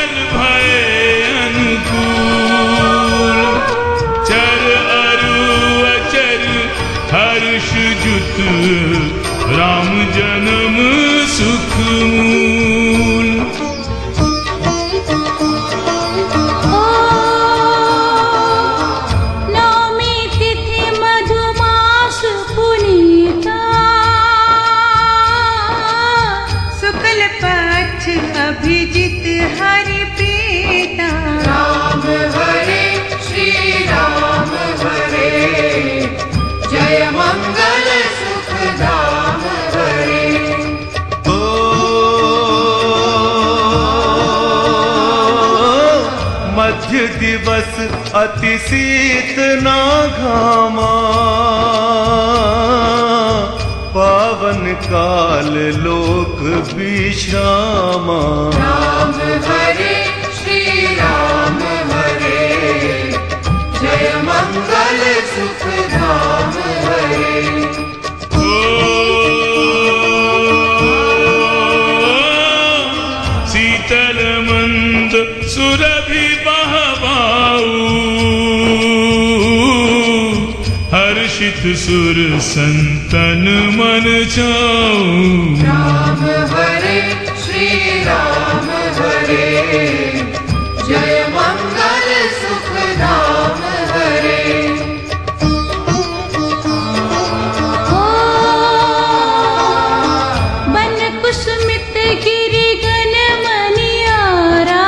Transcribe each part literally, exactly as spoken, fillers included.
सकल भय अनुकूल, चर अरु अचर हर्ष जुत राम जन्म सुख मूल। नवमी तिथि मधुमास पुनीता, शुक्ल पक्ष अभिजित हरि प्रीता। राम हरे श्री राम हरे, जय मंगल सुख धाम हरे। ओ मध्य दिवस अति शीत ना घामा, पावन काल लोक विश्रामा। राम हरे श्री राम हरे, जय मंगल सुख धाम हरे। ओ शीतल मंद सुरभि बहबाऊ, हर्षित सुर संतन मन छाऊ। राम हरे श्री राम हरे, जय मंगल सुख धाम हरे। बन कुसुमित गिरि गन मनियारा,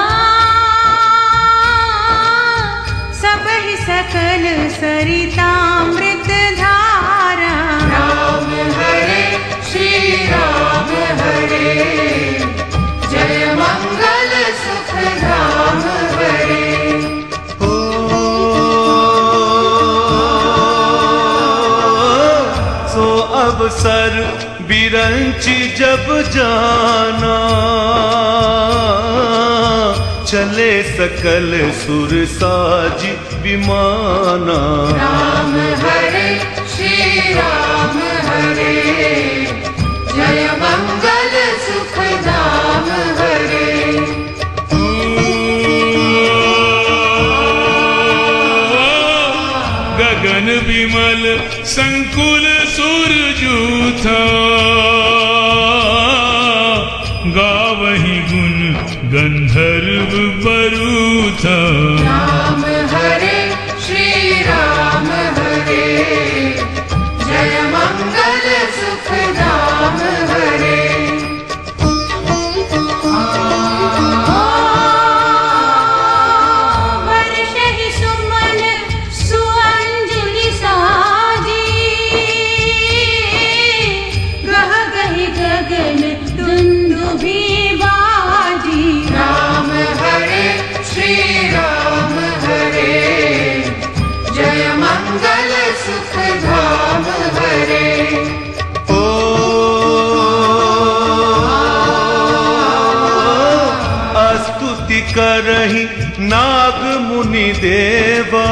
सबहि सकल सरितामृत धारा। राम हरे श्री राम हरे, जय मंगल सुख धाम हरे। ओ सो अवसर बिरंची जब जाना, चले सकल सुर साज विमाना। राम हरे श्री राम हरे, जय मंगल सुख धाम हरे। गगन विमल संकुल सूरजूथा, गावहि गुण गंधर्व बरूथा। राम हरे श्री राम हरे, जय मंगल सुख धाम हरे। वर्षहि सुमन सुअंजलि साजी, गह गहि गगन दुंदुभि बाजी। राम हरे श्री राम हरे, जय मंगल सुख धाम हरे। ओ स्तुति करहि नाग मुनि देवा,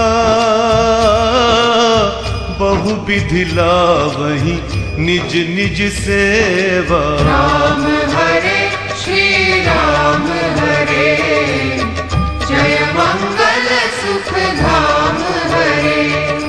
बहु विधि लावहि निज निज सेवा। राम हरे श्री राम हरे, जय मंगल सुख धाम हरे।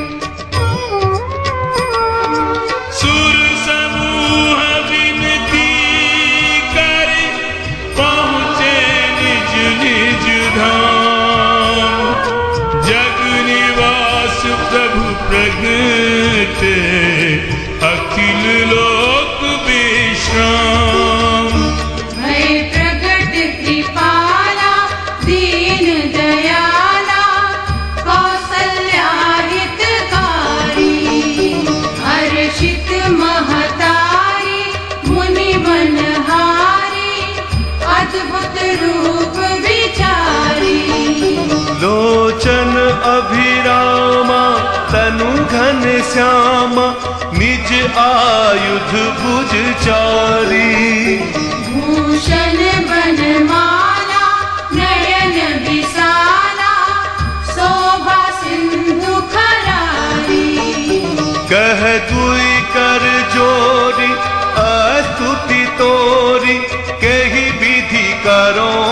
सुर समूह विनती कर पहुँचे निज निज धाम, जग निवास प्रभु प्रगटे अखिल लोक विश्राम। भय प्रगट कृपाला दीन दयाला, कौसल्या हितकारी। हर्षित महतारी मुनि मनहारी, अद्भुत रूप विचारी। लोचन अभिरामा तनु घन श्यामा, निज आयुध भुज चारी। भूषण बनमाला नयन विशाला, शोभा सिंधु खरारी। कह दुई कर जोरी अस्तुति तोरी, कही विधि करो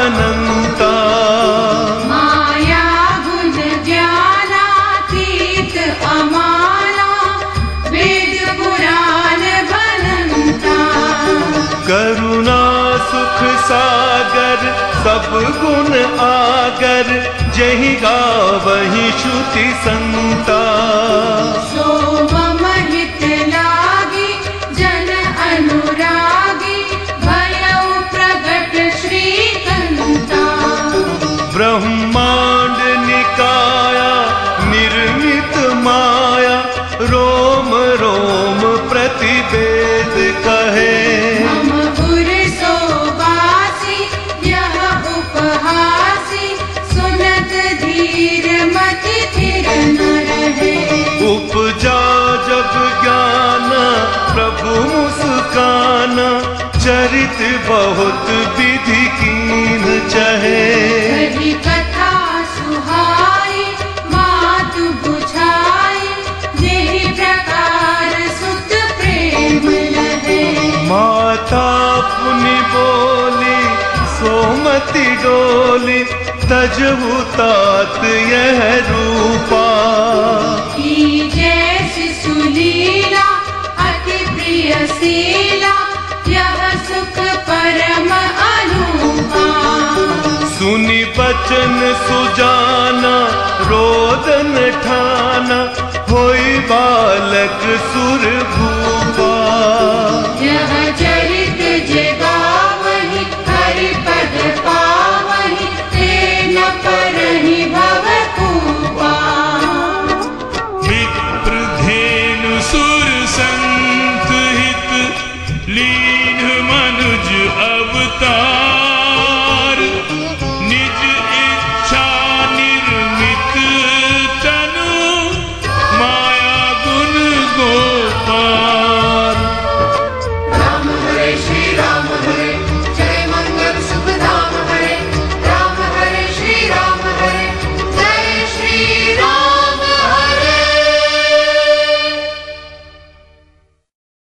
अनंता। माया गुण ज्ञानातीत अमाना, वेद पुराण भनंता। करुणा सुख सागर सब गुण आगर, जहि गावहि श्रुति संता। सोम हित लागी जन अनुरागी, भयउ प्रगट श्रीकंता। ब्रह्मांड निकाया निर्मित माया, रोम रोम प्रतिवेद कहे। मम उर सोबासी यह उपहासी, सुनत धीर मति थिर न रहे। उपजा जब ज्ञान प्रभु मुस्काना, चरित बहुत विधि कीन चहे। कही कथा सुहाई मातु बुझाई, जेहि प्रकार सुत प्रेम लहे। माता पुनि बोली सोमति डोली, तजहु तात यह रूपा। की जैसी सुलीला अति प्रिय शीला, यह सुख परम अनूपा। सुनि बचन सुजाना रोदन ठाना, होई बालक सुर भू।